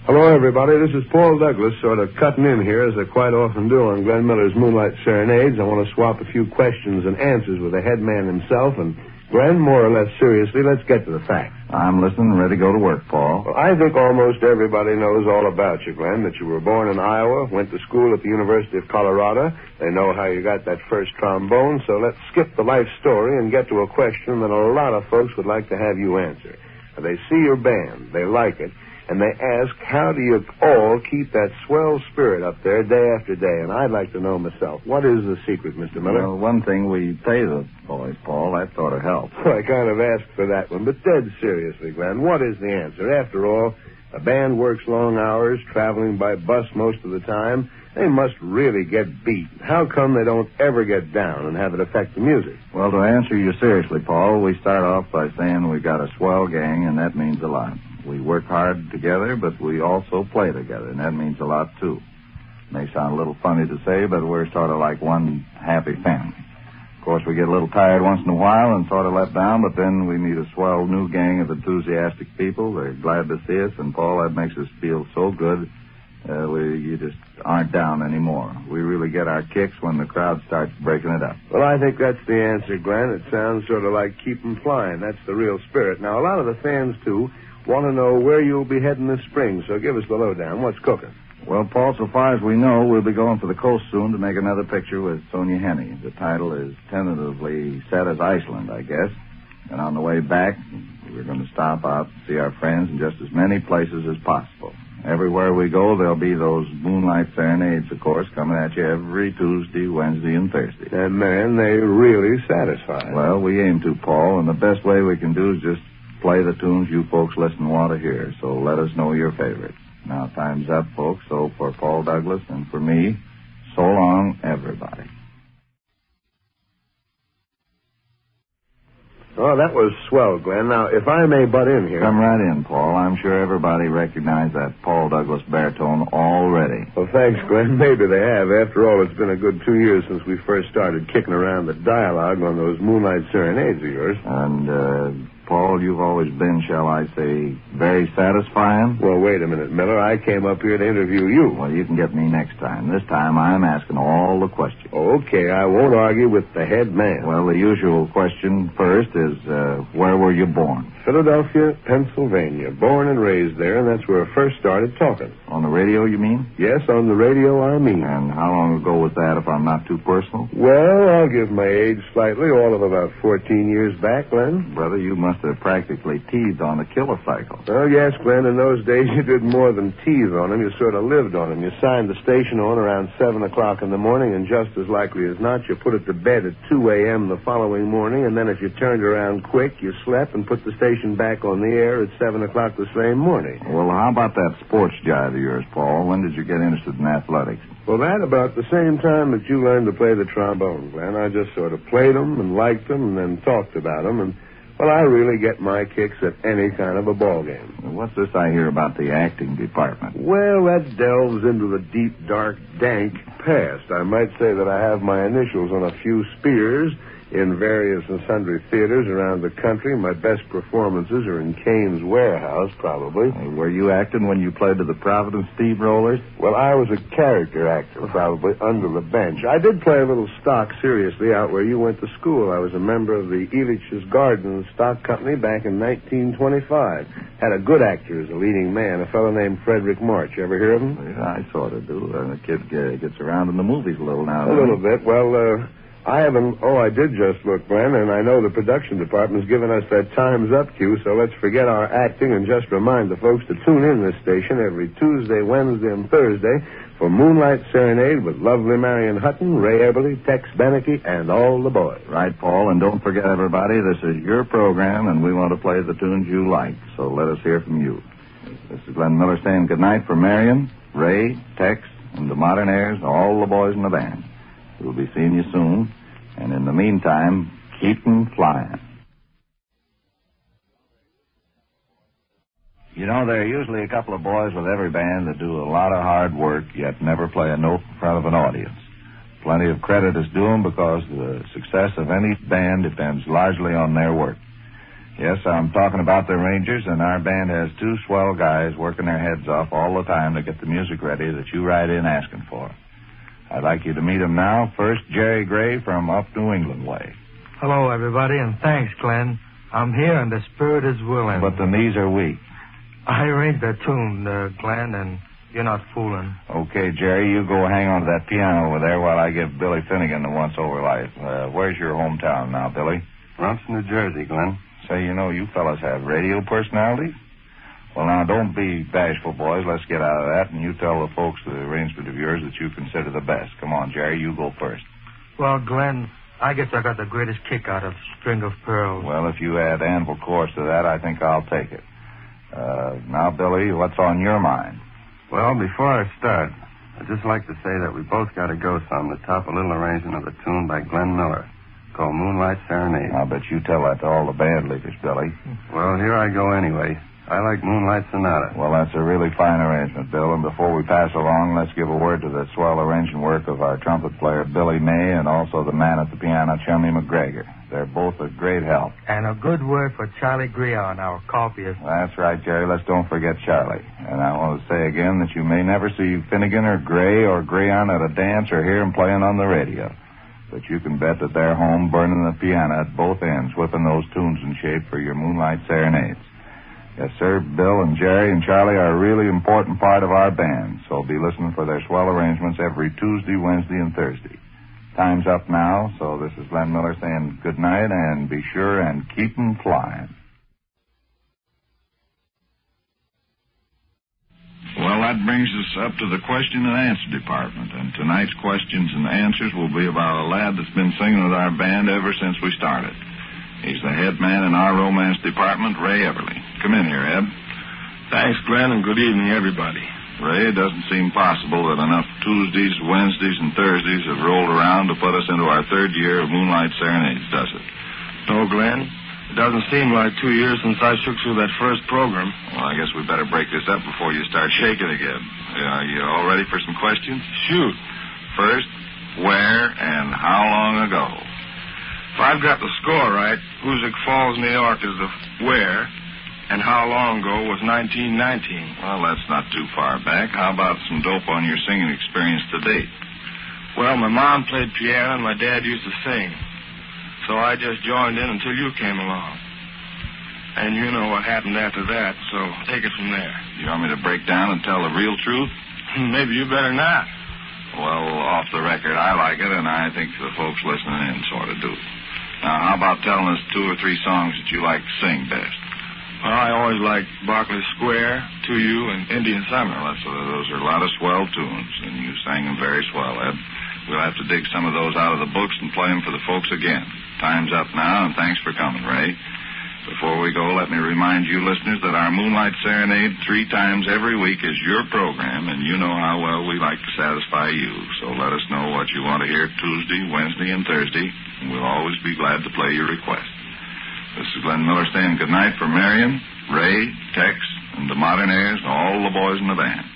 Hello, everybody. This is Paul Douglas, sort of cutting in here, as I quite often do on Glenn Miller's Moonlight Serenades. I want to swap a few questions and answers with the head man himself. And, Glenn, more or less seriously, let's get to the facts. I'm listening and ready to go to work, Paul. Well, I think almost everybody knows all about you, Glenn, that you were born in Iowa, went to school at the University of Colorado. They know how you got that first trombone, so let's skip the life story and get to a question that a lot of folks would like to have you answer. They see your band, they like it, and they ask, how do you all keep that swell spirit up there day after day? And I'd like to know myself, what is the secret, Mr. Miller? Well, one thing, we pay the boys, Paul. That sort of helps. Well, I kind of asked for that one, but dead seriously, Glenn, what is the answer? After all, a band works long hours, traveling by bus most of the time. They must really get beat. How come they don't ever get down and have it affect the music? Well, to answer you seriously, Paul, we start off by saying we got a swell gang, and that means a lot. We work hard together, but we also play together, and that means a lot, too. May sound a little funny to say, but we're sort of like one happy family. Of course, we get a little tired once in a while and sort of let down, but then we meet a swell new gang of enthusiastic people. They're glad to see us, and, Paul, that makes us feel so good. You just aren't down anymore. We really get our kicks when the crowd starts breaking it up. Well, I think that's the answer, Glenn. It sounds sort of like keep 'em flying. That's the real spirit. Now, a lot of the fans, too, want to know where you'll be heading this spring, so give us the lowdown. What's cooking? Well, Paul, so far as we know, we'll be going for the coast soon to make another picture with Sonia Henney. The title is tentatively set as Iceland, I guess. And on the way back, we're going to stop out and see our friends in just as many places as possible. Everywhere we go, there'll be those Moonlight Serenades, of course, coming at you every Tuesday, Wednesday, and Thursday. And, man, they really satisfy. Well, we aim to, Paul, and the best way we can do is just play the tunes you folks listen want to hear, so let us know your favorites. Now, time's up, folks, so for Paul Douglas and for me, so long, everybody. Oh, that was swell, Glenn. Now, if I may butt in here... Come right in, Paul. I'm sure everybody recognized that Paul Douglas baritone already. Well, thanks, Glenn. Maybe they have. After all, it's been a good 2 years since we first started kicking around the dialogue on those Moonlight Serenades of yours. And, Paul, you've always been, shall I say, very satisfying? Well, wait a minute, Miller. I came up here to interview you. Well, you can get me next time. This time I'm asking all the questions. Okay, I won't argue with the head man. Well, the usual question first is, where were you born? Philadelphia, Pennsylvania. Born and raised there, and that's where I first started talking. On the radio, you mean? Yes, on the radio, I mean. And how long ago was that, if I'm not too personal? Well, I'll give my age slightly, all of about 14 years back, Glenn. Brother, you must have practically teethed on the killer cycle. Oh, yes, Glenn. In those days, you did more than tease on them. You sort of lived on them. You signed the station on around 7 o'clock in the morning, and just as likely as not, you put it to bed at 2 a.m. the following morning, and then if you turned around quick, you slept and put the station back on the air at 7 o'clock the same morning. Well, how about that sports jive of yours, Paul? When did you get interested in athletics? Well, that about the same time that you learned to play the trombone, Glenn. I just sort of played them and liked them and then talked about them, and well, I really get my kicks at any kind of a ball game. What's this I hear about the acting department? Well, that delves into the deep, dark, dank past. I might say that I have my initials on a few spears in various and sundry theaters around the country. My best performances are in Kane's Warehouse, probably. Were you acting when you played to the Providence Steamrollers? Well, I was a character actor, probably, under the bench. I did play a little stock seriously out where you went to school. I was a member of the Elitch's Gardens Stock Company back in 1925. Had a good actor as a leading man, a fellow named Frederick March. You ever hear of him? Yeah, I sort of do. The kid gets around in the movies a little now. A little bit. Well, I haven't... Oh, I did just look, Glenn, and I know the production department's given us that time's up cue, so let's forget our acting and just remind the folks to tune in this station every Tuesday, Wednesday, and Thursday for Moonlight Serenade with lovely Marion Hutton, Ray Eberly, Tex Beneke, and all the boys. Right, Paul, and don't forget, everybody, this is your program, and we want to play the tunes you like, so let us hear from you. This is Glenn Miller saying goodnight for Marion, Ray, Tex, and the Modern Airs, all the boys in the band. We'll be seeing you soon. And in the meantime, keep 'em flying. You know, there are usually a couple of boys with every band that do a lot of hard work, yet never play a note in front of an audience. Plenty of credit is due them because the success of any band depends largely on their work. Yes, I'm talking about the arrangers, and our band has two swell guys working their heads off all the time to get the music ready that you write in asking for. I'd like you to meet them now. First, Jerry Gray from up New England way. Hello, everybody, and thanks, Glenn. I'm here and the spirit is willing. But the knees are weak. I arranged the tune, Glenn, and you're not fooling. Okay, Jerry, you go hang on to that piano over there while I give Billy Finnegan the once-over life. Where's your hometown now, Billy? Rumson, New Jersey, Glenn. Say, you fellas have radio personalities? Well, now, don't be bashful, boys. Let's get out of that, and you tell the folks the arrangement of yours that you consider the best. Come on, Jerry, you go first. Well, Glenn, I guess I got the greatest kick out of String of Pearls. Well, if you add Anvil Chorus to that, I think I'll take it. Now, Billy, what's on your mind? Well, before I start, I'd just like to say that we both got to go some to top a little arrangement of a tune by Glenn Miller called Moonlight Serenade. I'll bet you tell that to all the band leaders, Billy. Well, here I go anyway. I like Moonlight Sonata. Well, that's a really fine arrangement, Bill. And before we pass along, let's give a word to the swell arranging work of our trumpet player, Billy May, and also the man at the piano, Chummy McGregor. They're both a great help. And a good word for Charlie Grion, our copyist. That's right, Jerry. Let's don't forget Charlie. And I want to say again that you may never see Finnegan or Gray or Grion at a dance or hear them playing on the radio. But you can bet that they're home burning the piano at both ends, whipping those tunes in shape for your Moonlight Serenades. Yes, sir, Bill and Jerry and Charlie are a really important part of our band, so be listening for their swell arrangements every Tuesday, Wednesday, and Thursday. Time's up now, so this is Glenn Miller saying good night, and be sure and keep 'em flying. Well, that brings us up to the question and answer department, and tonight's questions and answers will be about a lad that's been singing with our band ever since we started. He's the head man in our romance department, Ray Everly. Come in here, Ed. Thanks, Glenn, and good evening, everybody. Ray, it doesn't seem possible that enough Tuesdays, Wednesdays, and Thursdays have rolled around to put us into our third year of Moonlight Serenades, does it? No, Glenn. It doesn't seem like 2 years since I shook through that first program. Well, I guess we better break this up before you start shaking again. Are you all ready for some questions? Shoot. First, where and how long ago? If I've got the score right, Hoosick Falls, New York is the where, and how long ago was 1919. Well, that's not too far back. How about some dope on your singing experience to date? Well, my mom played piano and my dad used to sing. So I just joined in until you came along. And you know what happened after that, so take it from there. You want me to break down and tell the real truth? Maybe you better not. Well, off the record, I like it, and I think the folks listening in sort of do. Now, how about telling us 2 or 3 songs that you like to sing best? Well, I always liked Berkeley Square, To You, and Indian Summer. Well, those are a lot of swell tunes, and you sang them very swell, Ed. We'll have to dig some of those out of the books and play them for the folks again. Time's up now, and thanks for coming, Ray. Before we go, let me remind you listeners that our Moonlight Serenade 3 times every week is your program, and you know how well we like to satisfy you. So let us know what you want to hear Tuesday, Wednesday, and Thursday, and we'll always be glad to play your request. This is Glenn Miller saying good night for Marion, Ray, Tex, and the Modern Airs, and all the boys in the band.